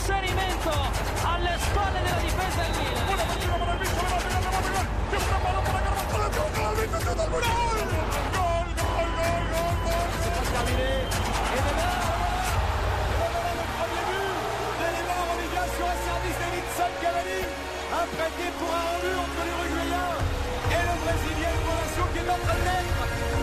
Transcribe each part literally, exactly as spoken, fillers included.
inserimento alle spalle della difesa del Milan. Una partita para el Milan, va a pegar, va a pegar. Tiene un balón para Carvajal, gol, gol, gol, gol, gol, gol, gol, gol. C'est pas terminé. Et de là, le premier but de Neymar en Liga sur un service d'Edinson Cavani, imprégné pour un rendu entre l'Uruguayen et le Brésilien, une relation qui est en train de naître.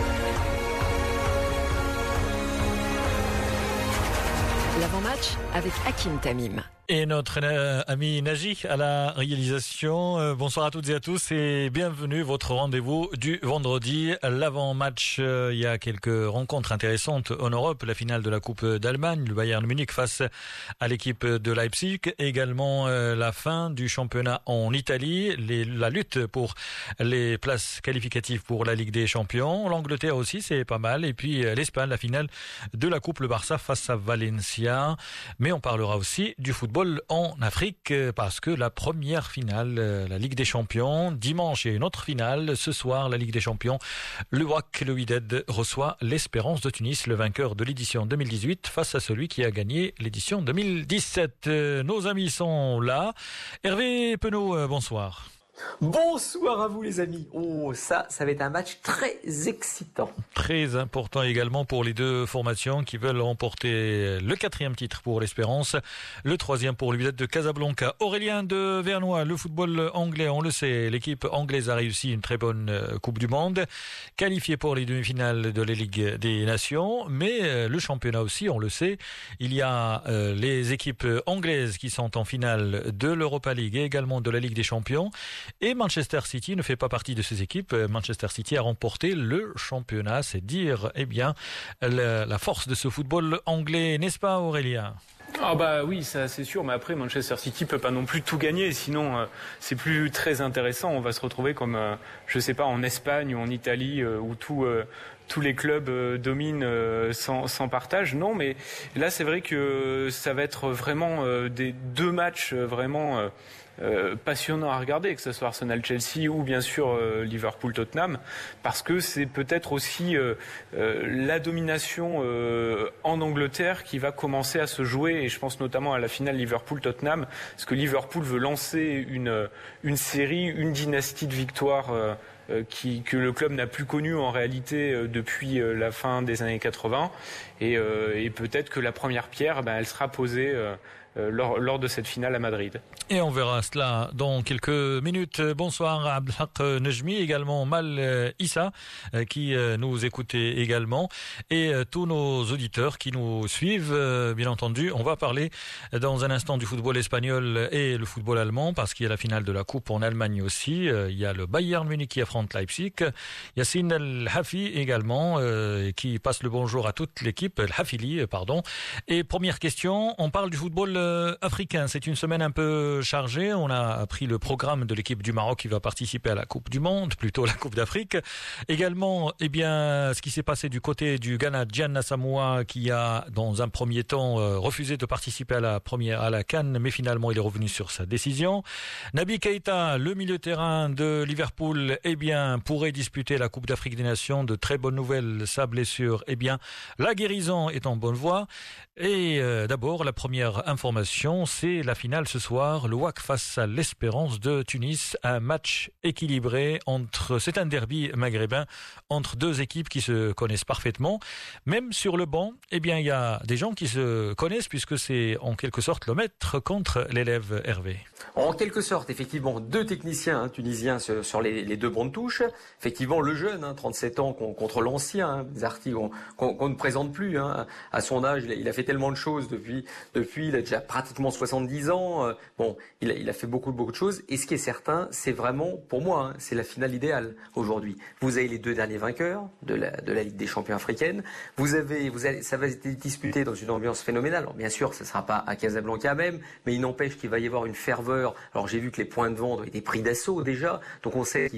L'avant-match avec Hakim Tamim. Et notre euh, ami Naji à la réalisation. Euh, bonsoir à toutes et à tous et bienvenue. Votre rendez-vous du vendredi. L'avant-match, euh, il y a quelques rencontres intéressantes en Europe. La finale de la Coupe d'Allemagne, le Bayern Munich face à l'équipe de Leipzig. Également euh, la fin du championnat en Italie. Les, la lutte pour les places qualificatives pour la Ligue des Champions. L'Angleterre aussi, c'est pas mal. Et puis euh, l'Espagne, la finale de la Coupe, le Barça face à Valencia. Mais on parlera aussi du football en Afrique parce que la première finale, la Ligue des Champions, dimanche, il y a une autre finale. Ce soir, la Ligue des Champions, le W A C, le Wydad reçoit l'Espérance de Tunis, le vainqueur de l'édition deux mille dix-huit face à celui qui a gagné l'édition deux mille dix-sept. Nos amis sont là. Hervé Penaud, bonsoir. Bonsoir à vous les amis. Oh ça, ça va être un match très excitant. Très important également pour les deux formations qui veulent remporter le quatrième titre pour l'Espérance, le troisième pour le Wydad de Casablanca. Aurélien de Vernois, le football anglais, on le sait, l'équipe anglaise a réussi une très bonne Coupe du Monde, qualifiée pour les demi-finales de la Ligue des Nations, mais le championnat aussi, on le sait, il y a les équipes anglaises qui sont en finale de l'Europa League et également de la Ligue des Champions. Et Manchester City ne fait pas partie de ces équipes. Manchester City a remporté le championnat. C'est dire, eh bien, la, la force de ce football anglais, n'est-ce pas Aurélien ? Ah bah oui, ça c'est sûr, mais après Manchester City peut pas non plus tout gagner, sinon euh, c'est plus très intéressant. On va se retrouver comme, euh, je sais pas, en Espagne ou en Italie euh, où tout, euh, tous les clubs euh, dominent euh, sans, sans partage. Non, mais là c'est vrai que ça va être vraiment euh, des deux matchs euh, vraiment euh, Euh, passionnant à regarder, que ce soit Arsenal-Chelsea ou bien sûr euh, Liverpool-Tottenham, parce que c'est peut-être aussi euh, euh, la domination euh, en Angleterre qui va commencer à se jouer, et je pense notamment à la finale Liverpool-Tottenham, parce que Liverpool veut lancer une, une série, une dynastie de victoires euh, euh, qui, que le club n'a plus connue en réalité euh, depuis euh, la fin des années quatre-vingts, et, euh, et peut-être que la première pierre, ben, elle sera posée euh, Euh, lors, lors de cette finale à Madrid. Et on verra cela dans quelques minutes. Bonsoir à Abdelhak Nejmi, également Mal Issa, qui nous écoutait également, et tous nos auditeurs qui nous suivent, bien entendu. On va parler dans un instant du football espagnol et le football allemand, parce qu'il y a la finale de la Coupe en Allemagne aussi. Il y a le Bayern Munich qui affronte Leipzig. Yassine El-Hafi également, qui passe le bonjour à toute l'équipe, El-Hafili, pardon. Et première question, on parle du football africain. C'est une semaine un peu chargée. On a appris le programme de l'équipe du Maroc qui va participer à la Coupe du Monde, plutôt la Coupe d'Afrique. Également, eh bien, ce qui s'est passé du côté du Ghana, Gian Asamoah, qui a, dans un premier temps, euh, refusé de participer à la première, à la CAN, mais finalement, il est revenu sur sa décision. Naby Keïta, le milieu terrain de Liverpool, eh bien, pourrait disputer la Coupe d'Afrique des Nations. De très bonnes nouvelles, sa blessure, eh bien, la guérison est en bonne voie. Et euh, d'abord, la première information, c'est la finale ce soir, le W A C face à l'Espérance de Tunis, un match équilibré entre, c'est un derby maghrébin entre deux équipes qui se connaissent parfaitement. Même sur le banc, eh bien, il y a des gens qui se connaissent puisque c'est en quelque sorte le maître contre l'élève. Hervé. En quelque sorte, effectivement, deux techniciens hein, tunisiens sur, sur les, les deux bancs de touche. Effectivement, le jeune, hein, trente-sept ans contre l'ancien, hein, Zarti, qu'on, qu'on, qu'on ne présente plus. Hein. À son âge, il a, il a fait tellement de choses depuis, depuis, il a déjà pratiquement soixante-dix ans. Euh, bon, il a, il a fait beaucoup, beaucoup de choses. Et ce qui est certain, c'est vraiment, pour moi, hein, c'est la finale idéale aujourd'hui. Vous avez les deux derniers vainqueurs de la, de la Ligue des Champions africaine. Vous avez, vous avez, ça va être disputé dans une ambiance phénoménale. Alors, bien sûr, ça ne sera pas à Casablanca même, mais il n'empêche qu'il va y avoir une ferveur. Alors, j'ai vu que les points de vente ont été pris d'assaut déjà. Donc, on sait qu'il il va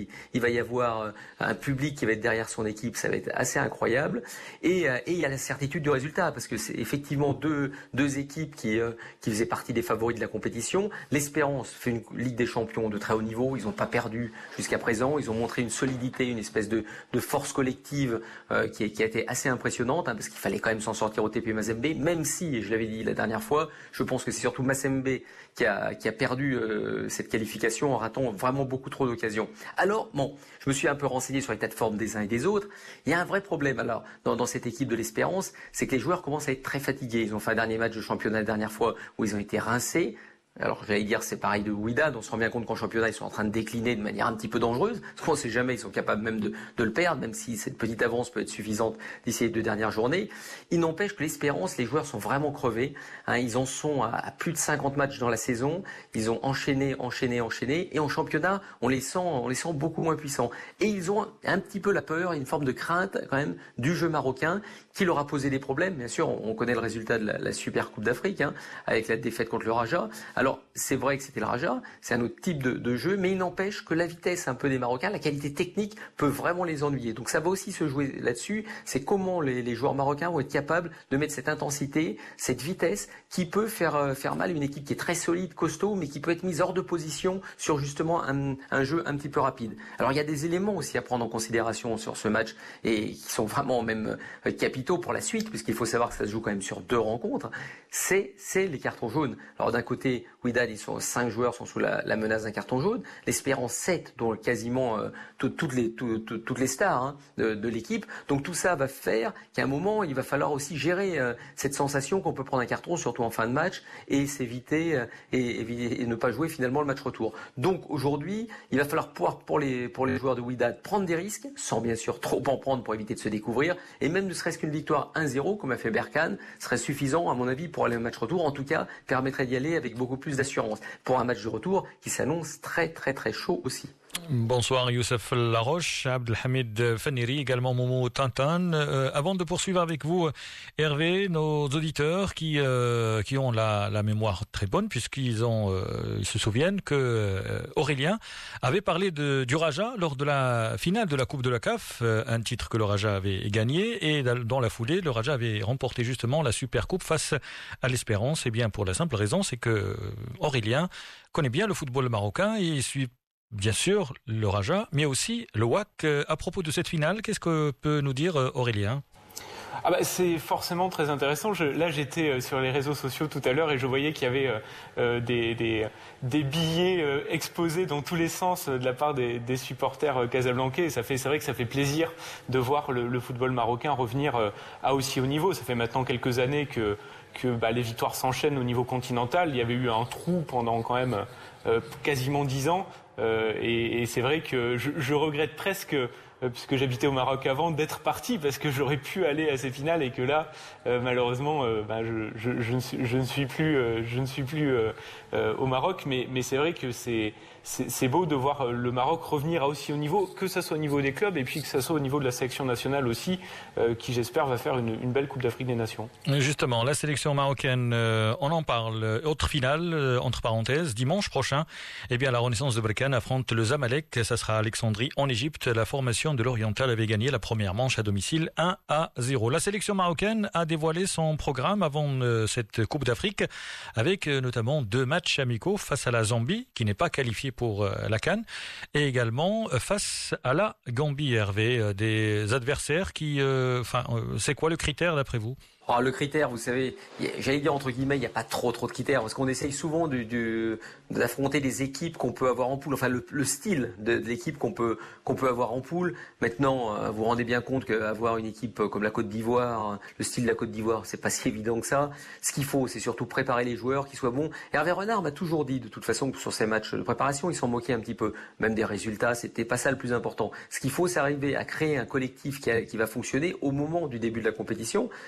va y avoir un public qui va être derrière son équipe, ça va être assez incroyable. Et, et il y a la certitude du résultat, parce que c'est effectivement deux, deux équipes qui, euh, qui faisaient partie des favoris de la compétition. L'Espérance fait une Ligue des Champions de très haut niveau, ils n'ont pas perdu jusqu'à présent, ils ont montré une solidité, une espèce de, de force collective euh, qui, qui a été assez impressionnante, hein, parce qu'il fallait quand même s'en sortir au T P Mazembe, même si, et je l'avais dit la dernière fois, je pense que c'est surtout Mazembe qui a, qui a perdu euh, cette qualification en ratant vraiment beaucoup trop d'occasions. Alors, bon, je me suis un peu renseigné sur l'état de forme des uns et des autres. Il y a un vrai problème alors dans, dans cette équipe de l'Espérance, c'est que les joueurs commencent à être très fatigués. Ils ont fait un dernier match de championnat la dernière fois où ils ont été rincés. Alors j'allais dire c'est pareil de Wydad, on se rend bien compte qu'en championnat ils sont en train de décliner de manière un petit peu dangereuse, parce qu'on ne sait jamais, ils sont capables même de, de le perdre, même si cette petite avance peut être suffisante d'ici les deux dernières journées. Il n'empêche que l'Espérance, les joueurs sont vraiment crevés, hein, ils en sont à, à plus de cinquante matchs dans la saison, ils ont enchaîné, enchaîné, enchaîné, et en championnat on les sent, on les sent beaucoup moins puissants. Et ils ont un petit peu la peur, une forme de crainte quand même du jeu marocain qui leur a posé des problèmes. Bien sûr, on connaît le résultat de la, la Super Coupe d'Afrique, hein, avec la défaite contre le Raja. Alors, c'est vrai que c'était le Raja, c'est un autre type de, de jeu, mais il n'empêche que la vitesse un peu des Marocains, la qualité technique peut vraiment les ennuyer. Donc ça va aussi se jouer là-dessus, c'est comment les, les joueurs marocains vont être capables de mettre cette intensité, cette vitesse, qui peut faire, euh, faire mal à une équipe qui est très solide, costaud, mais qui peut être mise hors de position sur justement un, un jeu un petit peu rapide. Alors il y a des éléments aussi à prendre en considération sur ce match, et qui sont vraiment même euh, capitaux pour la suite, puisqu'il faut savoir que ça se joue quand même sur deux rencontres, c'est, c'est les cartons jaunes. Alors d'un côté, Wydad, ils sont cinq joueurs sont sous la, la menace d'un carton jaune. L'Espérance sept, dont quasiment euh, tout, toutes les tout, tout, toutes les stars hein, de, de l'équipe. Donc tout ça va faire qu'à un moment, il va falloir aussi gérer euh, cette sensation qu'on peut prendre un carton, surtout en fin de match, et s'éviter euh, et, et, et ne pas jouer finalement le match retour. Donc aujourd'hui, il va falloir pouvoir pour les pour les joueurs de Wydad prendre des risques, sans bien sûr trop en prendre pour éviter de se découvrir, et même ne serait-ce qu'une victoire un zéro comme a fait Berkane serait suffisant à mon avis pour aller au match retour. En tout cas, permettrait d'y aller avec beaucoup plus d'assurance pour un match de retour qui s'annonce très très très chaud aussi. Bonsoir Youssef Laroche, Abdelhamid Fanniri, également Momo Tintin. Euh, avant de poursuivre avec vous, Hervé, nos auditeurs qui euh, qui ont la, la mémoire très bonne, puisqu'ils ont euh, ils se souviennent que euh, Aurélien avait parlé de, du Raja lors de la finale de la Coupe de la C A F, euh, un titre que le Raja avait gagné, et dans la foulée, le Raja avait remporté justement la Super Coupe face à l'Espérance. Et bien pour la simple raison, c'est que Aurélien connaît bien le football marocain et il suit bien sûr le Raja, mais aussi le W A C. À propos de cette finale, qu'est-ce que peut nous dire Aurélien ? Ah bah, c'est forcément très intéressant. Je, là, j'étais sur les réseaux sociaux tout à l'heure et je voyais qu'il y avait euh, des, des, des billets euh, exposés dans tous les sens de la part des, des supporters casablancais. Et ça fait, c'est vrai que ça fait plaisir de voir le, le football marocain revenir euh, à aussi haut niveau. Ça fait maintenant quelques années que, que bah, les victoires s'enchaînent au niveau continental. Il y avait eu un trou pendant quand même euh, quasiment dix ans. Euh, et, et c'est vrai que je, je regrette presque, euh, puisque j'habitais au Maroc avant, d'être parti, parce que j'aurais pu aller à ces finales et que là, euh, malheureusement, euh, ben je, je, je, ne suis, je ne suis plus, euh, je ne suis plus euh, euh, au Maroc. Mais, mais c'est vrai que c'est, c'est, c'est beau de voir le Maroc revenir à aussi haut niveau, que ça soit au niveau des clubs et puis que ça soit au niveau de la sélection nationale aussi, euh, qui j'espère va faire une, une belle Coupe d'Afrique des Nations. Justement, la sélection marocaine, euh, on en parle. Autre finale, euh, entre parenthèses, dimanche prochain, eh bien la Renaissance de Berkane affronte le Zamalek. Ça sera à Alexandrie, en Égypte. La formation de l'Oriental avait gagné la première manche à domicile un à zéro. La sélection marocaine a dévoilé son programme avant euh, cette Coupe d'Afrique, avec euh, notamment deux matchs amicaux face à la Zambie, qui n'est pas qualifiée pour euh, la CAN, et également euh, face à la Gambie, Hervé. Euh, des adversaires qui... Enfin, euh, c'est quoi le critère d'après vous ? Alors, le critère, vous savez, j'allais dire entre guillemets, il n'y a pas trop trop de critères, parce qu'on essaye souvent de, de, d'affronter des équipes qu'on peut avoir en poule, enfin le, le style de, de l'équipe qu'on peut qu'on peut avoir en poule. Maintenant, euh, vous vous rendez bien compte qu'avoir une équipe comme la Côte d'Ivoire, le style de la Côte d'Ivoire, c'est pas si évident que ça. Ce qu'il faut, c'est surtout préparer les joueurs, qu'ils soient bons. Hervé Renard m'a toujours dit, de toute façon, que sur ces matchs de préparation, il s'en moquait un petit peu, même des résultats. C'était pas ça le plus important. Ce qu'il faut, c'est arriver à créer un collectif qui, a, qui va fonctionner au moment du début de la compétition. Hein, rappelez-vous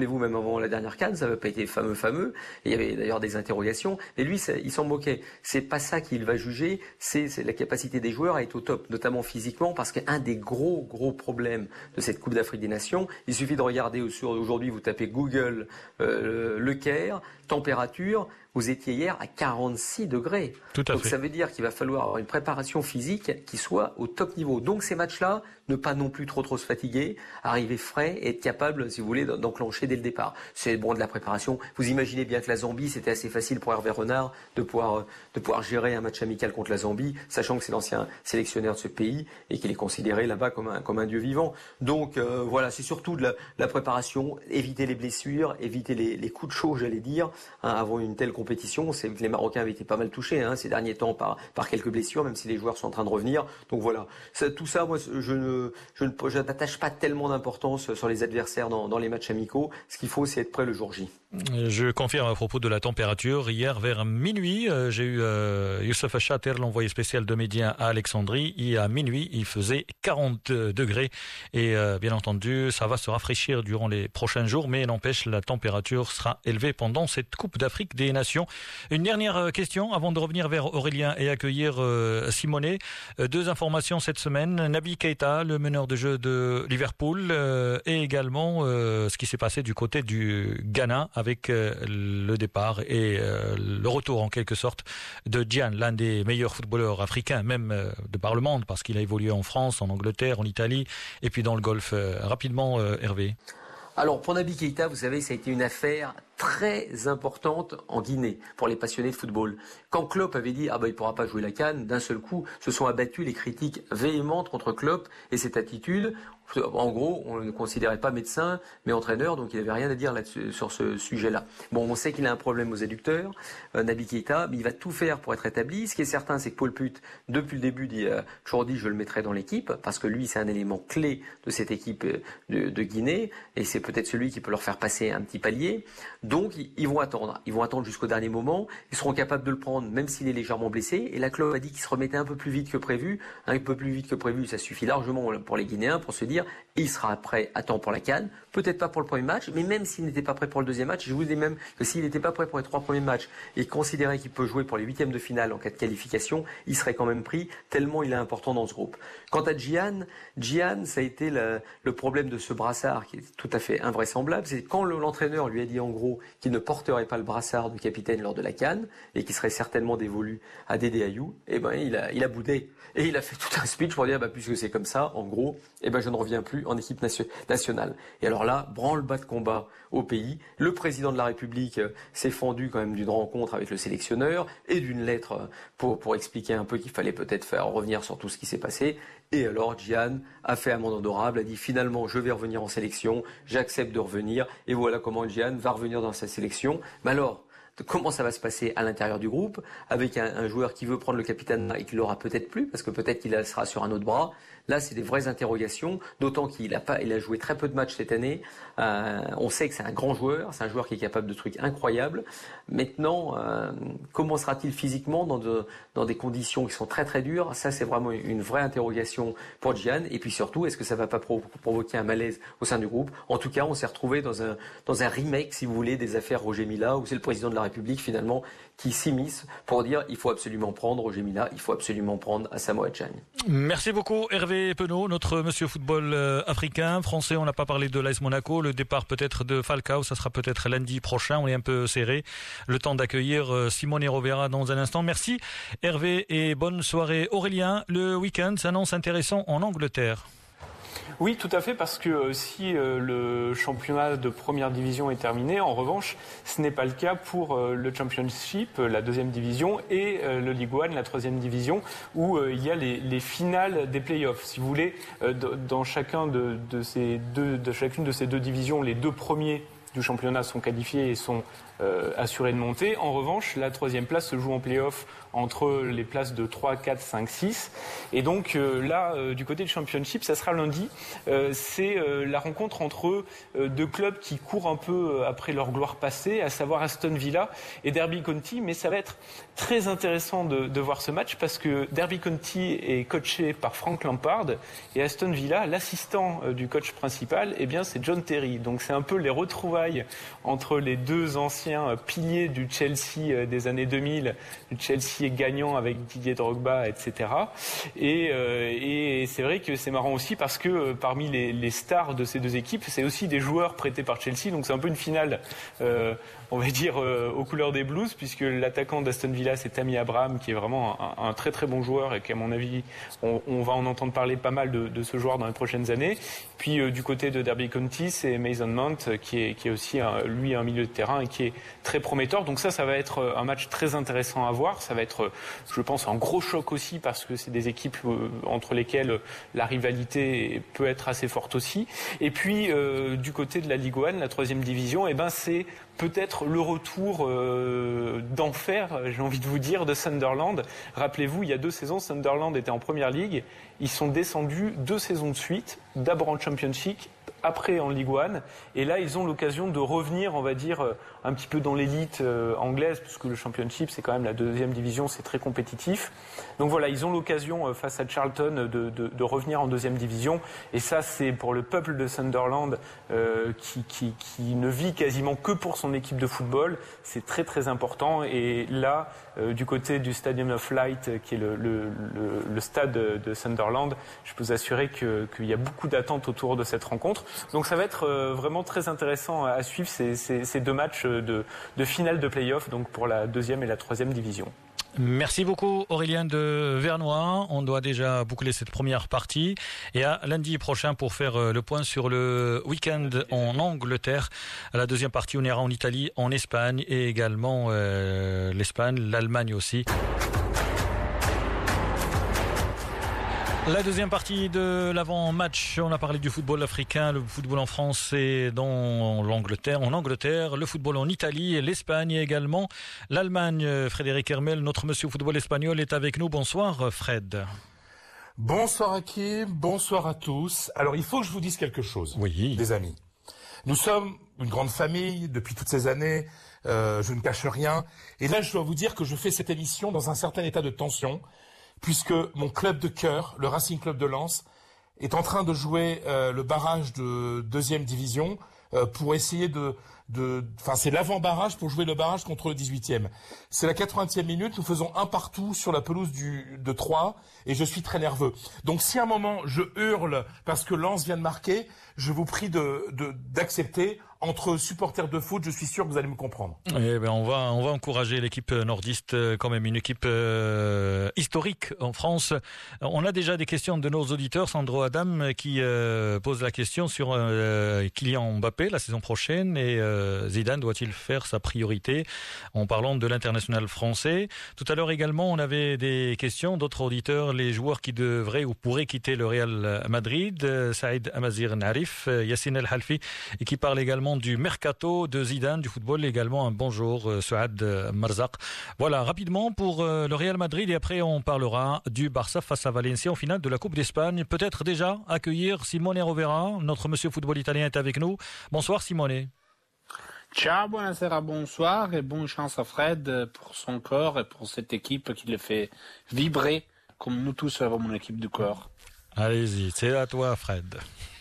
Souvenez-vous, même avant la dernière CAN, ça n'avait pas été fameux, fameux. Et il y avait d'ailleurs des interrogations. Mais lui, ça, il s'en moquait. C'est pas ça qu'il va juger. C'est, c'est la capacité des joueurs à être au top, notamment physiquement, parce qu'un des gros, gros problèmes de cette Coupe d'Afrique des Nations, il suffit de regarder aujourd'hui, vous tapez Google, euh, le Caire, température. Vous étiez hier à quarante-six degrés. Tout à Donc fait. ça veut dire qu'il va falloir avoir une préparation physique qui soit au top niveau. Donc ces matchs-là, ne pas non plus trop trop se fatiguer, arriver frais et être capable, si vous voulez, d'enclencher dès le départ. C'est bon de la préparation. Vous imaginez bien que la Zambie, c'était assez facile pour Hervé Renard de pouvoir de pouvoir gérer un match amical contre la Zambie, sachant que c'est l'ancien sélectionneur de ce pays et qu'il est considéré là-bas comme un comme un dieu vivant. Donc euh, voilà, c'est surtout de la, la préparation, éviter les blessures, éviter les, les coups de chaud, j'allais dire, hein, avant une telle compétition. C'est que les Marocains avaient été pas mal touchés hein, ces derniers temps par, par quelques blessures, même si les joueurs sont en train de revenir. Donc voilà, ça, tout ça, moi, je ne, je ne je n'attache pas tellement d'importance sur les adversaires dans, dans les matchs amicaux. Ce qu'il faut, c'est être prêt le jour J. Je confirme à propos de la température. Hier, vers minuit, euh, j'ai eu euh, Youssef Chater, l'envoyé spécial de Médien à Alexandrie. Et à minuit, il faisait quarante degrés. Et euh, bien entendu, ça va se rafraîchir durant les prochains jours. Mais n'empêche, la température sera élevée pendant cette Coupe d'Afrique des Nations. Une dernière question avant de revenir vers Aurélien et accueillir euh, Simonet. Euh, deux informations cette semaine. Naby Keita, le meneur de jeu de Liverpool, euh, et également euh, ce qui s'est passé du côté du Ghana avec euh, le départ et euh, le retour en quelque sorte de Gyan, l'un des meilleurs footballeurs africains, même euh, de par le monde, parce qu'il a évolué en France, en Angleterre, en Italie et puis dans le Golfe. Euh, rapidement, euh, Hervé. Alors pour Naby Keita, vous savez, ça a été une affaire très importante en Guinée pour les passionnés de football. Quand Klopp avait dit ah ben il pourra pas jouer la CAN, d'un seul coup se sont abattues les critiques véhémentes contre Klopp et cette attitude. En gros, on ne le considérait pas médecin, mais entraîneur, donc il n'avait rien à dire là-dessus, sur ce sujet-là. Bon, on sait qu'il a un problème aux adducteurs, euh, Naby Keita, mais il va tout faire pour être établi. Ce qui est certain, c'est que Paul Put, depuis le début, dit, euh, toujours dit je le mettrai dans l'équipe, parce que lui, c'est un élément clé de cette équipe de, de Guinée, et c'est peut-être celui qui peut leur faire passer un petit palier. Donc, ils vont attendre. Ils vont attendre jusqu'au dernier moment. Ils seront capables de le prendre, même s'il est légèrement blessé. Et la Klopp a dit qu'il se remettait un peu plus vite que prévu. Un peu plus vite que prévu, ça suffit largement pour les Guinéens pour se dire il sera prêt à temps pour la CAN. Peut-être pas pour le premier match, mais même s'il n'était pas prêt pour le deuxième match, je vous dis même que s'il n'était pas prêt pour les trois premiers matchs et considérait qu'il peut jouer pour les huitièmes de finale en cas de qualification, il serait quand même pris tellement il est important dans ce groupe. Quant à Gyan, Gyan, ça a été le, le problème de ce brassard qui est tout à fait invraisemblable. C'est quand le, l'entraîneur lui a dit en gros qu'il ne porterait pas le brassard du capitaine lors de la CAN et qu'il serait certainement dévolu à Dédé Ayou, eh ben il a, il a boudé et il a fait tout un speech pour dire bah puisque c'est comme ça, en gros, eh ben je ne reviens plus en équipe nationale. Et alors là, branle-bas de combat au pays. Le président de la République s'est fendu quand même d'une rencontre avec le sélectionneur et d'une lettre pour, pour expliquer un peu qu'il fallait peut-être faire revenir sur tout ce qui s'est passé. Et alors Gyan a fait amende honorable, a dit finalement je vais revenir en sélection, j'accepte de revenir. Et voilà comment Gyan va revenir dans sa sélection. Mais alors, comment ça va se passer à l'intérieur du groupe avec un, un joueur qui veut prendre le capitaine et qui l'aura peut-être plus parce que peut-être qu'il sera sur un autre bras. Là, c'est des vraies interrogations, d'autant qu'il a pas, il a joué très peu de matchs cette année. Euh, on sait que c'est un grand joueur, c'est un joueur qui est capable de trucs incroyables. Maintenant, euh, comment sera-t-il physiquement dans, de, dans des conditions qui sont très très dures? Ça, c'est vraiment une vraie interrogation pour Gyan. Et puis surtout, est-ce que ça va pas provo- provoquer un malaise au sein du groupe? En tout cas, on s'est retrouvé dans un dans un remake, si vous voulez, des affaires Roger Mila, où c'est le président de la République finalement qui s'immisce pour dire il faut absolument prendre Roger Mila, il faut absolument prendre Asamoah Gyan. Merci beaucoup Hervé Penaud, notre monsieur football euh, africain, français. On n'a pas parlé de l'A S Monaco, le départ peut-être de Falcao, ça sera peut-être lundi prochain, on est un peu serré. Le temps d'accueillir euh, Simone Rovera dans un instant. Merci Hervé et bonne soirée. Aurélien, le week-end s'annonce intéressant en Angleterre. Oui, tout à fait, parce que euh, si euh, le championnat de première division est terminé, en revanche, ce n'est pas le cas pour euh, le Championship, la deuxième division, et euh, le League One, la troisième division, où euh, il y a les, les finales des playoffs. Si vous voulez, euh, dans chacun de, de ces deux, de chacune de ces deux divisions, les deux premiers du championnat sont qualifiés et sont euh, assurés de monter. En revanche, la troisième place se joue en play-off entre les places de trois, quatre, cinq, six. Et donc euh, là, euh, du côté du Championship, ça sera lundi. Euh, c'est euh, la rencontre entre euh, deux clubs qui courent un peu après leur gloire passée, à savoir Aston Villa et Derby County. Mais ça va être très intéressant de, de voir ce match parce que Derby County est coaché par Frank Lampard et Aston Villa, l'assistant euh, du coach principal, eh bien c'est John Terry. Donc c'est un peu les retrouvailles retrouvailles entre les deux anciens piliers du Chelsea des années deux mille, le Chelsea gagnant avec Didier Drogba, et cetera. Et, euh, et c'est vrai que c'est marrant aussi parce que euh, parmi les, les stars de ces deux équipes, c'est aussi des joueurs prêtés par Chelsea, donc c'est un peu une finale, euh, on va dire, euh, aux couleurs des Blues, puisque l'attaquant d'Aston Villa, c'est Tammy Abraham, qui est vraiment un, un très très bon joueur et qu'à mon avis, on, on va en entendre parler pas mal de, de ce joueur dans les prochaines années. Puis euh, du côté de Derby County, c'est Mason Mount, qui est, qui est aussi un, lui un milieu de terrain et qui est très prometteur. Donc ça, ça va être un match très intéressant à voir. Ça va être, je pense, un gros choc aussi parce que c'est des équipes euh, entre lesquelles la rivalité peut être assez forte aussi. Et puis euh, du côté de la Ligue un, la troisième division, eh ben c'est peut-être le retour euh, d'enfer, j'ai envie de vous dire, de Sunderland. Rappelez-vous, il y a deux saisons, Sunderland était en Première Ligue. Ils sont descendus deux saisons de suite, d'abord en Championship, après en Ligue un. Et là, ils ont l'occasion de revenir, on va dire, un petit peu dans l'élite euh, anglaise, puisque le Championship, c'est quand même la deuxième division, c'est très compétitif. Donc voilà, ils ont l'occasion, euh, face à Charlton, de, de, de revenir en deuxième division. Et ça, c'est pour le peuple de Sunderland, euh, qui, qui, qui ne vit quasiment que pour son équipe de football. C'est très très important. Et là, euh, du côté du Stadium of Light, qui est le, le, le, le stade de Sunderland, je peux vous assurer que, qu'il y a beaucoup d'attentes autour de cette rencontre. Donc ça va être euh, vraiment très intéressant à suivre ces, ces, ces deux matchs de, de finale de play-off, donc pour la deuxième et la troisième division. Merci beaucoup Aurélien de Vernois. On doit déjà boucler cette première partie et à lundi prochain pour faire le point sur le week-end en Angleterre. À la deuxième partie, on ira en Italie, en Espagne et également euh, l'Espagne, l'Allemagne aussi. La deuxième partie de l'avant-match, on a parlé du football africain, le football en France et dans l'Angleterre, en Angleterre, le football en Italie, l'Espagne et également l'Allemagne. Frédéric Hermel, notre monsieur football espagnol, est avec nous. Bonsoir Fred. Bonsoir Hakim, bonsoir à tous. Alors il faut que je vous dise quelque chose, oui, les amis. Nous sommes une grande famille depuis toutes ces années, euh, je ne cache rien. Et là je dois vous dire que je fais cette émission dans un certain état de tension, puisque mon club de cœur, le Racing Club de Lens, est en train de jouer euh, le barrage de deuxième division euh, pour essayer de... de enfin, c'est l'avant-barrage pour jouer le barrage contre le dix-huitième. C'est la quatre-vingtième minute, nous faisons un partout sur la pelouse du, de Troyes, et je suis très nerveux. Donc si à un moment je hurle parce que Lens vient de marquer, je vous prie de, de, d'accepter. Entre supporters de foot, je suis sûr que vous allez me comprendre. Eh ben, on va, on va encourager l'équipe nordiste, quand même une équipe euh, historique en France. On a déjà des questions de nos auditeurs. Sandro Adam qui euh, pose la question sur euh, Kylian Mbappé la saison prochaine et euh, Zidane doit-il faire sa priorité en parlant de l'international français. Tout à l'heure également, on avait des questions d'autres auditeurs, les joueurs qui devraient ou pourraient quitter le Real Madrid. Saïd Amazir Narif, Yassine El Halfi, et qui parle également du mercato de Zidane, du football également. Un bonjour, Souad Marzak. Voilà, rapidement pour le Real Madrid et après on parlera du Barça face à Valencia en finale de la Coupe d'Espagne. Peut-être déjà accueillir Simone Rovera, notre monsieur football italien est avec nous. Bonsoir Simone. Ciao, buonasera, bonsoir et bonne chance à Fred pour son corps et pour cette équipe qui le fait vibrer comme nous tous avons une équipe du corps. Allez-y, c'est à toi Fred.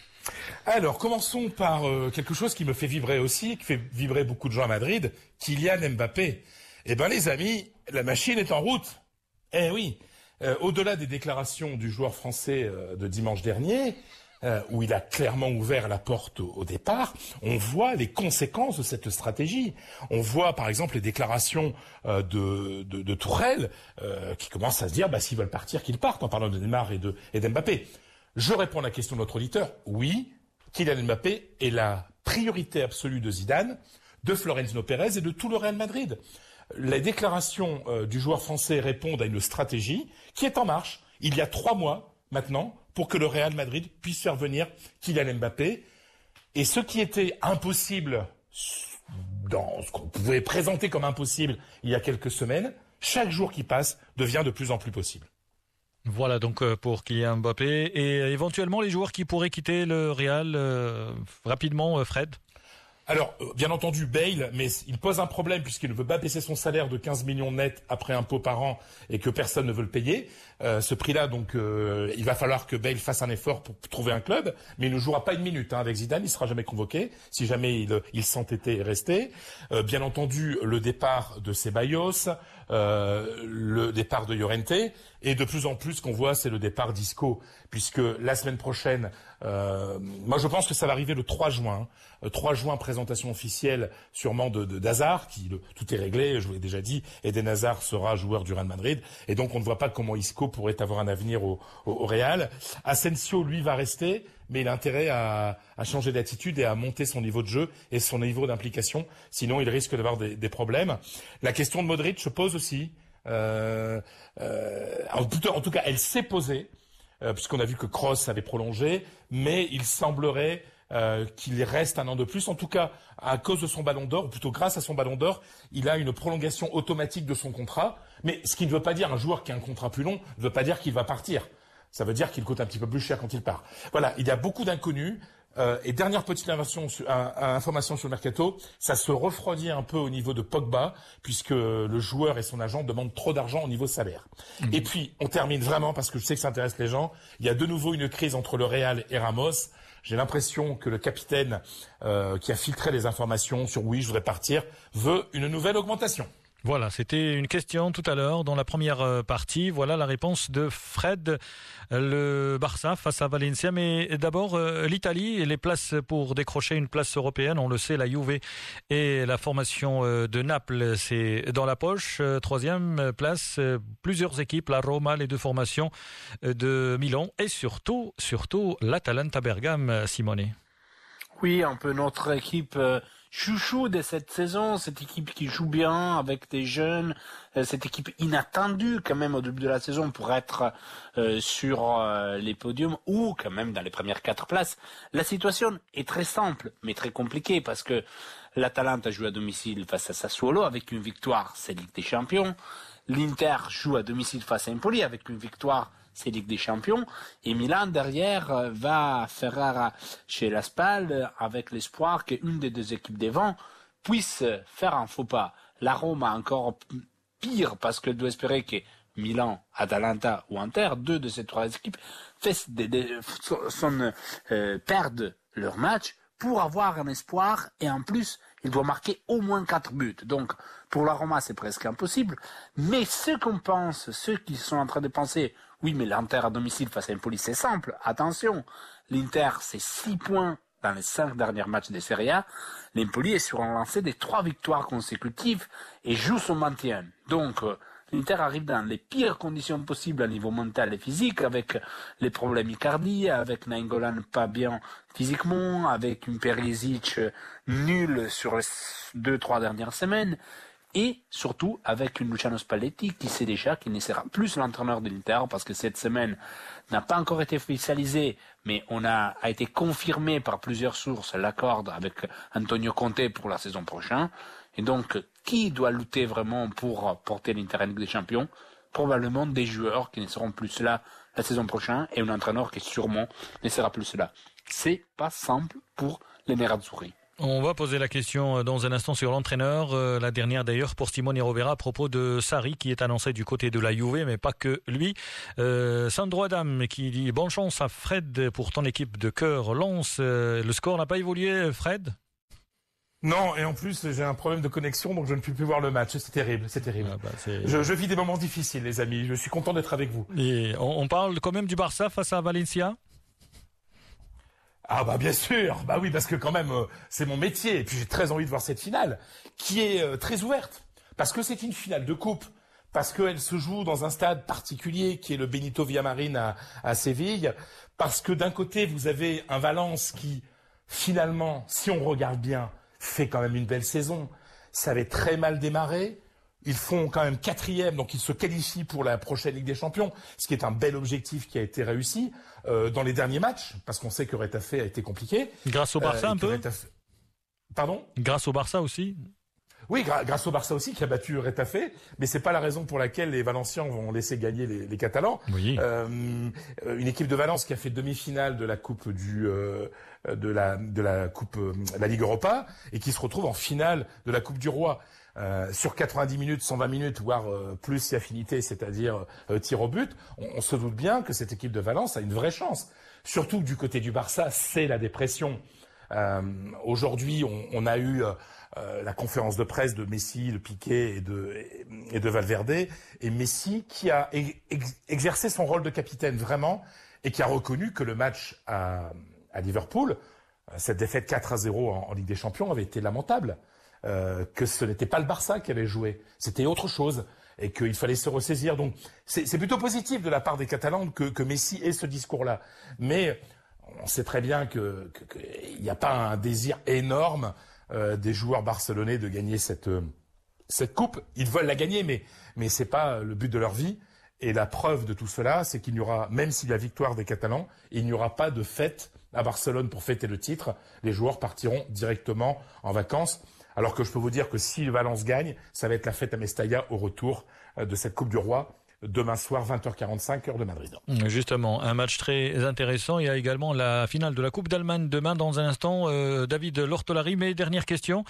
Alors, commençons par euh, quelque chose qui me fait vibrer aussi, qui fait vibrer beaucoup de gens à Madrid, Kylian Mbappé. Eh ben, les amis, la machine est en route. Eh oui, euh, au-delà des déclarations du joueur français euh, de dimanche dernier, euh, où il a clairement ouvert la porte au, au départ, on voit les conséquences de cette stratégie. On voit, par exemple, les déclarations euh, de, de, de Tourelle, euh, qui commencent à se dire, bah, s'ils veulent partir, qu'ils partent, en parlant de Neymar et de et d'Mbappé. Je réponds à la question de notre auditeur. Oui, Kylian Mbappé est la priorité absolue de Zidane, de Florentino Pérez et de tout le Real Madrid. Les déclarations euh, du joueur français répondent à une stratégie qui est en marche. Il y a trois mois maintenant pour que le Real Madrid puisse faire venir Kylian Mbappé. Et ce qui était impossible, dans ce qu'on pouvait présenter comme impossible il y a quelques semaines, chaque jour qui passe devient de plus en plus possible. Voilà donc pour Kylian Mbappé et éventuellement les joueurs qui pourraient quitter le Real euh, rapidement, Fred. Alors, euh, bien entendu, Bale, mais il pose un problème puisqu'il ne veut pas baisser son salaire de quinze millions net après impôt par an et que personne ne veut le payer. Euh, ce prix-là, donc, euh, il va falloir que Bale fasse un effort pour trouver un club, mais il ne jouera pas une minute hein, avec Zidane, il sera jamais convoqué, si jamais il, il s'entêtait et restait. Euh, bien entendu, le départ de Ceballos, euh, le départ de Llorente, et de plus en plus, ce qu'on voit, c'est le départ d'Isco, puisque la semaine prochaine, euh, moi je pense que ça va arriver le trois juin, hein, trois juin, présentation officielle sûrement de, de d'Hazard, qui le, tout est réglé, je vous l'ai déjà dit, Eden Hazard sera joueur du Real Madrid, et donc on ne voit pas comment Isco pourrait avoir un avenir au, au, au Real. Asensio, lui, va rester, mais il a intérêt à, à changer d'attitude et à monter son niveau de jeu et son niveau d'implication, sinon il risque d'avoir des, des problèmes. La question de Modric se pose aussi, euh, euh, en, tout, en tout cas elle s'est posée, euh, puisqu'on a vu que Kroos avait prolongé, mais il semblerait Euh, qu'il reste un an de plus. En tout cas, à cause de son ballon d'or, ou plutôt grâce à son ballon d'or, il a une prolongation automatique de son contrat. Mais ce qui ne veut pas dire, un joueur qui a un contrat plus long, ne veut pas dire qu'il va partir. Ça veut dire qu'il coûte un petit peu plus cher quand il part. Voilà, il y a beaucoup d'inconnus. Euh, et dernière petite information sur, euh, information sur le mercato, ça se refroidit un peu au niveau de Pogba, puisque le joueur et son agent demandent trop d'argent au niveau salaire. Mmh. Et puis, on termine vraiment, parce que je sais que ça intéresse les gens, il y a de nouveau une crise entre le Real et Ramos. J'ai l'impression que le capitaine euh, qui a filtré les informations sur oui, je voudrais partir, veut une nouvelle augmentation. Voilà, c'était une question tout à l'heure dans la première partie. Voilà la réponse de Fred, le Barça face à Valencia. Mais d'abord, l'Italie et les places pour décrocher une place européenne. On le sait, la Juve et la formation de Naples, c'est dans la poche. Troisième place, plusieurs équipes, la Roma, les deux formations de Milan et surtout, surtout l'Atalanta Bergame, Simone. Oui, un peu notre équipe euh, chouchou de cette saison, cette équipe qui joue bien avec des jeunes, euh, cette équipe inattendue quand même au début de la saison pour être euh, sur euh, les podiums ou quand même dans les premières quatre places. La situation est très simple mais très compliquée parce que l'Atalanta joue à domicile face à Sassuolo avec une victoire, c'est Ligue des Champions. L'Inter joue à domicile face à Empoli avec une victoire, c'est Ligue des Champions, et Milan derrière va faire chez la Spal avec l'espoir qu'une des deux équipes devant puisse faire un faux pas. La Roma encore pire parce qu'elle doit espérer que Milan, Atalanta ou Inter, deux de ces trois équipes, fassent des, des, son, euh, perdent leur match pour avoir un espoir et en plus il doit marquer au moins quatre buts. Donc pour la Roma c'est presque impossible, mais ceux qu'on pense, ceux qui sont en train de penser oui, mais l'Inter à domicile face à Empoli, c'est simple. Attention, l'Inter, c'est six points dans les cinq derniers matchs de Serie A. L'Empoli est sur un lancé des trois victoires consécutives et joue son maintien. Donc, euh, l'Inter arrive dans les pires conditions possibles à niveau mental et physique, avec les problèmes Icardi, avec Nainggolan pas bien physiquement, avec une Perisic nulle sur les deux, trois dernières semaines. Et surtout avec une Luciano Spalletti qui sait déjà qu'il ne sera plus l'entraîneur de l'Inter parce que cette semaine n'a pas encore été officialisée, mais on a, a été confirmé par plusieurs sources l'accord avec Antonio Conte pour la saison prochaine. Et donc, qui doit lutter vraiment pour porter l'Inter en Ligue des Champions? Probablement des joueurs qui ne seront plus là la saison prochaine et un entraîneur qui sûrement ne sera plus là. C'est pas simple pour les Nerazzurri. On va poser la question dans un instant sur l'entraîneur. Euh, la dernière d'ailleurs pour Simone Rovera à propos de Sarri qui est annoncé du côté de la Juve, mais pas que lui. Euh, Sandro Adam qui dit bonne chance à Fred pour ton équipe de cœur Lens. Euh, le score n'a pas évolué, Fred? Non, et en plus j'ai un problème de connexion donc je ne peux plus voir le match. C'est terrible, c'est terrible. Ah bah, c'est... Je, je vis des moments difficiles, les amis. Je suis content d'être avec vous. Et on, on parle quand même du Barça face à Valencia? Ah bah bien sûr, bah oui parce que quand même euh, c'est mon métier et puis j'ai très envie de voir cette finale qui est euh, très ouverte parce que c'est une finale de coupe, parce qu'elle se joue dans un stade particulier qui est le Benito Villamarín à, à Séville, parce que d'un côté vous avez un Valence qui finalement, si on regarde bien, fait quand même une belle saison. Ça avait très mal démarré. Ils font quand même quatrième, donc ils se qualifient pour la prochaine Ligue des Champions, ce qui est un bel objectif qui a été réussi euh, dans les derniers matchs, parce qu'on sait que Retafe a été compliqué. Grâce au Barça euh, un peu Retafe... Pardon ? Grâce au Barça aussi ? Oui, gra- grâce au Barça aussi qui a battu Retafe, mais c'est pas la raison pour laquelle les Valenciens vont laisser gagner les, les Catalans. Oui. Euh, une équipe de Valence qui a fait demi-finale de la coupe du euh, de la de la coupe euh, la Ligue Europa et qui se retrouve en finale de la Coupe du Roi. Euh, sur quatre-vingt-dix minutes, cent vingt minutes, voire euh, plus si affinité, c'est-à-dire euh, tir au but, on, on se doute bien que cette équipe de Valence a une vraie chance. Surtout que du côté du Barça, c'est la dépression. Euh, aujourd'hui, on, on a eu euh, Euh, la conférence de presse de Messi, de Piqué et de, et de Valverde, et Messi qui a ex- exercé son rôle de capitaine vraiment, et qui a reconnu que le match à, à Liverpool, cette défaite quatre à zéro en, en Ligue des Champions avait été lamentable, euh, que ce n'était pas le Barça qui avait joué, c'était autre chose, et qu'il fallait se ressaisir. Donc c'est, c'est plutôt positif de la part des Catalans que, que Messi ait ce discours-là. Mais on sait très bien que, que, que il n'y a pas un désir énorme Euh, des joueurs barcelonais de gagner cette euh, cette coupe. Ils veulent la gagner, mais mais c'est pas le but de leur vie. Et la preuve de tout cela, c'est qu'il n'y aura, même s'il y a victoire des Catalans, il n'y aura pas de fête à Barcelone pour fêter le titre. Les joueurs partiront directement en vacances. Alors que je peux vous dire que si Valence gagne, ça va être la fête à Mestalla au retour euh, de cette Coupe du Roi. Demain soir, vingt heures quarante-cinq, heure de Madrid. Justement, un match très intéressant. Il y a également la finale de la Coupe d'Allemagne demain dans un instant. Euh, David Lortolari, mes dernières questions.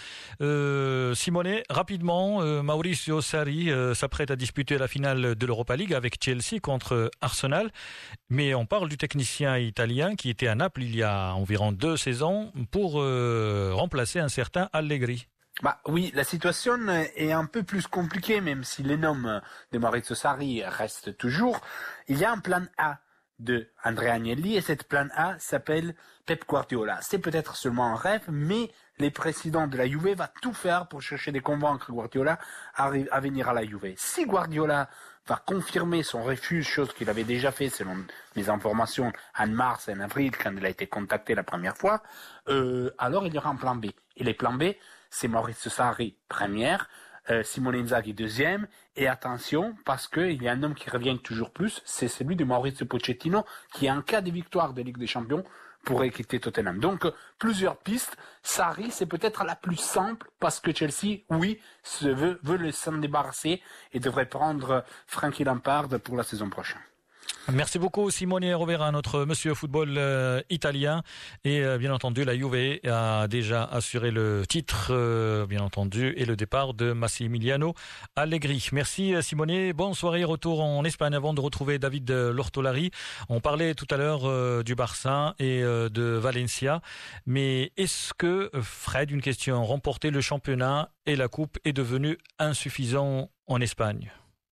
Euh, Simone, rapidement, euh, Maurizio Sarri euh, s'apprête à disputer la finale de l'Europa League avec Chelsea contre Arsenal. Mais on parle du technicien italien qui était à Naples il y a environ deux saisons pour euh, remplacer un certain Allegri. Bah oui, la situation est un peu plus compliquée, même si les noms de Maurizio Sarri restent toujours. Il y a un plan A de Andrea Agnelli et cette plan A s'appelle Pep Guardiola. C'est peut-être seulement un rêve, mais les présidents de la Juve vont tout faire pour chercher de convaincre Guardiola à, à venir à la Juve. Si Guardiola va confirmer son refus, chose qu'il avait déjà fait selon mes informations en mars et en avril quand il a été contacté la première fois, euh, alors il y aura un plan B. Et les plans B, c'est Maurizio Sarri première, euh, Simone Inzaghi deuxième, et attention, parce qu'il y a un homme qui revient toujours plus, c'est celui de Maurizio Pochettino, qui en cas de victoire de Ligue des Champions, pourrait quitter Tottenham. Donc, plusieurs pistes. Sarri, c'est peut-être la plus simple, parce que Chelsea, oui, se veut, veut le s'en débarrasser, et devrait prendre Frankie Lampard pour la saison prochaine. Merci beaucoup Simone Rovera, notre monsieur football euh, italien. Et euh, bien entendu, la Juve a déjà assuré le titre, euh, bien entendu, et le départ de Massimiliano Allegri. Merci Simone, bonne soirée, retour en Espagne avant de retrouver David Lortolari. On parlait tout à l'heure euh, du Barça et euh, de Valencia, mais est-ce que, Fred, une question, remporter le championnat et la coupe est devenu insuffisant en Espagne?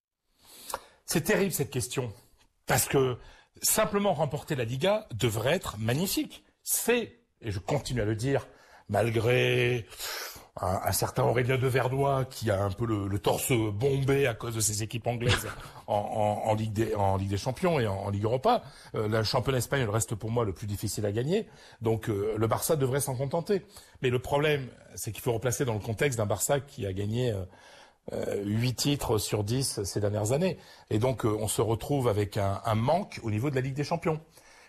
C'est terrible cette question. Parce que simplement remporter la Liga devrait être magnifique. C'est, et je continue à le dire, malgré un, un certain Aurélien de Verdois qui a un peu le, le torse bombé à cause de ses équipes anglaises en, en, en, Ligue, des, en Ligue des Champions et en, en Ligue Europa, euh, le championnat espagnol reste pour moi le plus difficile à gagner. Donc euh, le Barça devrait s'en contenter. Mais le problème, c'est qu'il faut replacer dans le contexte d'un Barça qui a gagné... Euh, Euh, huit titres sur dix ces dernières années. Et donc, euh, on se retrouve avec un, un manque au niveau de la Ligue des Champions.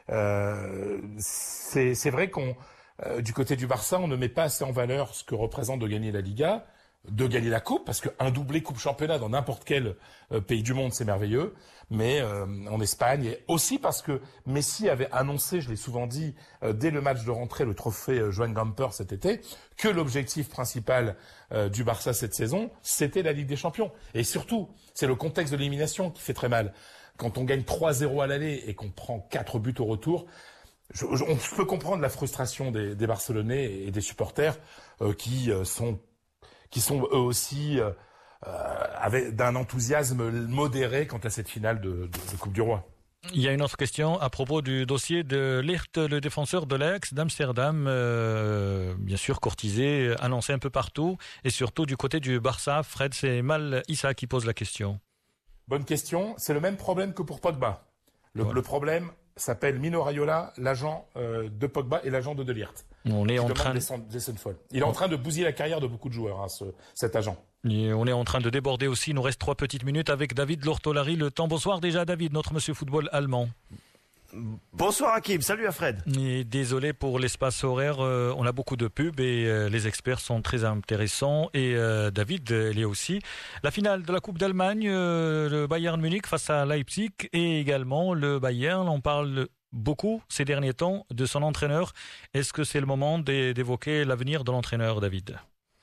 Euh, c'est, c'est vrai qu'on, euh, du côté du Barça, on ne met pas assez en valeur ce que représente de gagner la Liga, de gagner la Coupe, parce qu'un doublé Coupe-Championnat dans n'importe quel euh, pays du monde, c'est merveilleux. Mais euh, en Espagne, et aussi parce que Messi avait annoncé, je l'ai souvent dit, euh, dès le match de rentrée, le trophée euh, Joan Gamper cet été, que l'objectif principal euh, du Barça cette saison, c'était la Ligue des Champions. Et surtout, c'est le contexte de l'élimination qui fait très mal. Quand on gagne trois zéro à l'aller et qu'on prend quatre buts au retour, je, je, on peut comprendre la frustration des, des Barcelonais et des supporters euh, qui euh, sont qui sont eux aussi euh, euh, avec d'un enthousiasme modéré quant à cette finale de, de, de Coupe du Roi. Il y a une autre question à propos du dossier de Ligt, le défenseur de l'Ajax d'Amsterdam, euh, bien sûr courtisé, annoncé un peu partout, et surtout du côté du Barça. Fred, c'est Mal Issa qui pose la question. Bonne question. C'est le même problème que pour Pogba. Le, voilà. le problème s'appelle Mino Raiola, l'agent euh, de Pogba et l'agent de De Ligt. On est en train de... Il est en train de bousiller la carrière de beaucoup de joueurs, hein, ce, cet agent. Et on est en train de déborder aussi. Il nous reste trois petites minutes avec David Lortolari. Le temps. Bonsoir déjà David, notre monsieur football allemand. Bonsoir Hakim, salut à Fred. Et désolé pour l'espace horaire, euh, on a beaucoup de pubs et euh, les experts sont très intéressants et euh, David il est aussi. La finale de la Coupe d'Allemagne, euh, le Bayern Munich face à Leipzig et également le Bayern, on parle beaucoup ces derniers temps de son entraîneur. Est-ce que c'est le moment d'évoquer l'avenir de l'entraîneur, David ?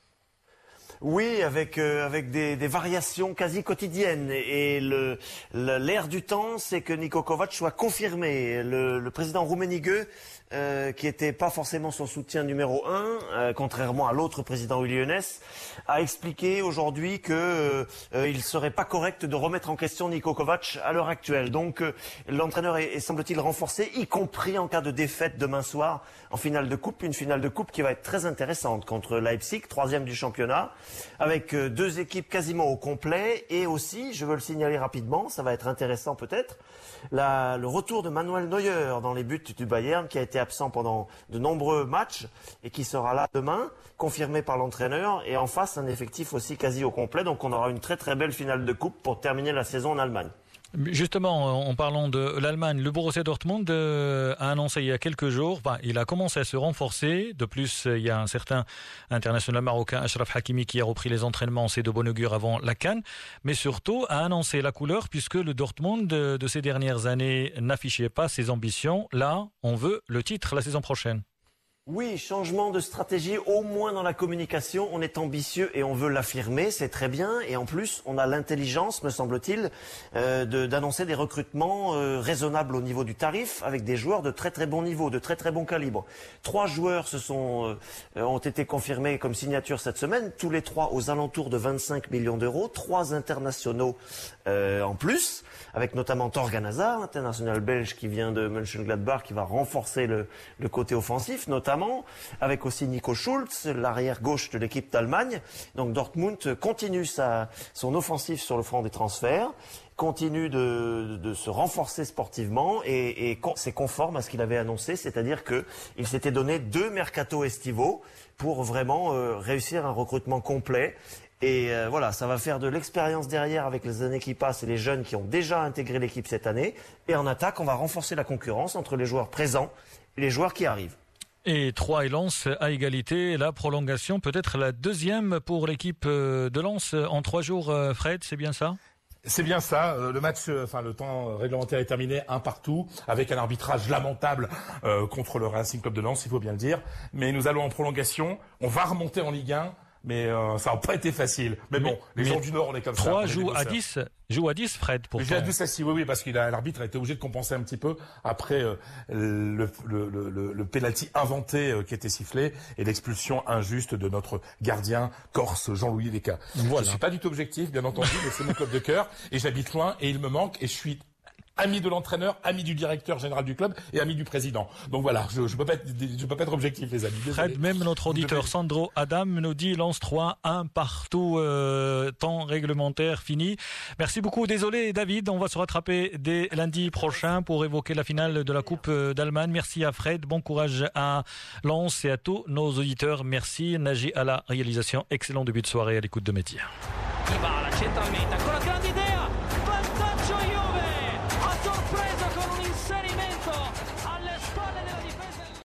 Oui, avec euh, avec des, des variations quasi quotidiennes et le l'air du temps, c'est que Niko Kovac soit confirmé. Le, le président Rummenigge, euh, qui était pas forcément son soutien numéro un, euh, contrairement à l'autre président Uli Hoeneß, a expliqué aujourd'hui que euh, il serait pas correct de remettre en question Niko Kovac à l'heure actuelle. Donc euh, l'entraîneur est, est semble-t-il renforcé, y compris en cas de défaite demain soir en finale de coupe, une finale de coupe qui va être très intéressante contre Leipzig, troisième du championnat, avec deux équipes quasiment au complet et aussi, je veux le signaler rapidement, ça va être intéressant peut-être, la, le retour de Manuel Neuer dans les buts du Bayern qui a été absent pendant de nombreux matchs et qui sera là demain, confirmé par l'entraîneur et en face un effectif aussi quasi au complet. Donc on aura une très très belle finale de coupe pour terminer la saison en Allemagne. Justement, en parlant de l'Allemagne, le Borussia Dortmund a annoncé il y a quelques jours, bah, il a commencé à se renforcer. De plus, il y a un certain international marocain, Achraf Hakimi, qui a repris les entraînements, c'est de bon augure avant la CAN, mais surtout a annoncé la couleur puisque le Dortmund de, de ces dernières années n'affichait pas ses ambitions. Là, on veut le titre la saison prochaine. Oui, changement de stratégie, au moins dans la communication. On est ambitieux et on veut l'affirmer, c'est très bien. Et en plus, on a l'intelligence, me semble-t-il, euh, de, d'annoncer des recrutements euh, raisonnables au niveau du tarif, avec des joueurs de très très bon niveau, de très très bon calibre. Trois joueurs se sont, euh, ont été confirmés comme signature cette semaine, tous les trois aux alentours de vingt-cinq millions d'euros. Trois internationaux euh, en plus, avec notamment Thorgan Hazard, international belge qui vient de Mönchengladbach, qui va renforcer le, le côté offensif, notamment. Avec aussi Nico Schulz, l'arrière gauche de l'équipe d'Allemagne. Donc Dortmund continue sa, son offensive sur le front des transferts, continue de, de se renforcer sportivement et, et c'est conforme à ce qu'il avait annoncé, c'est-à-dire qu'il s'était donné deux mercato estivaux pour vraiment euh, réussir un recrutement complet. Et euh, voilà, ça va faire de l'expérience derrière avec les années qui passent et les jeunes qui ont déjà intégré l'équipe cette année. Et en attaque, on va renforcer la concurrence entre les joueurs présents et les joueurs qui arrivent. Et Troyes et Lens à égalité, la prolongation peut-être la deuxième pour l'équipe de Lens en trois jours. Fred, c'est bien ça ? C'est bien ça. Le match, enfin le temps réglementaire est terminé, un partout, avec un arbitrage lamentable euh, contre le Racing Club de Lens, il faut bien le dire. Mais nous allons en prolongation. On va remonter en Ligue un. Mais euh, ça n'a pas été facile. Mais, mais bon, les mais gens du Nord, on est comme ça. Troyes joue à dix, joue à dix, Fred, pour Joue à dix, oui, oui, parce que l'arbitre a été obligé de compenser un petit peu après euh, le, le, le, le, le penalty inventé euh, qui était sifflé et l'expulsion injuste de notre gardien corse Jean-Louis Descas. Voilà. Je suis pas du tout objectif, bien entendu, mais c'est mon club de cœur et j'habite loin et il me manque et je suis ami de l'entraîneur, ami du directeur général du club et ami du président. Donc voilà, je je peux pas être, je peux pas être objectif, les amis. Désolé. Fred, même notre auditeur devez... Sandro Adam nous dit Lens trois, un partout, euh, temps réglementaire fini. Merci beaucoup. Désolé David, on va se rattraper dès lundi prochain pour évoquer la finale de la Coupe d'Allemagne. Merci à Fred, bon courage à Lens et à tous nos auditeurs. Merci Naji à la réalisation. Excellent début de soirée à l'écoute de Métier. Centralmente, ancora grande idea.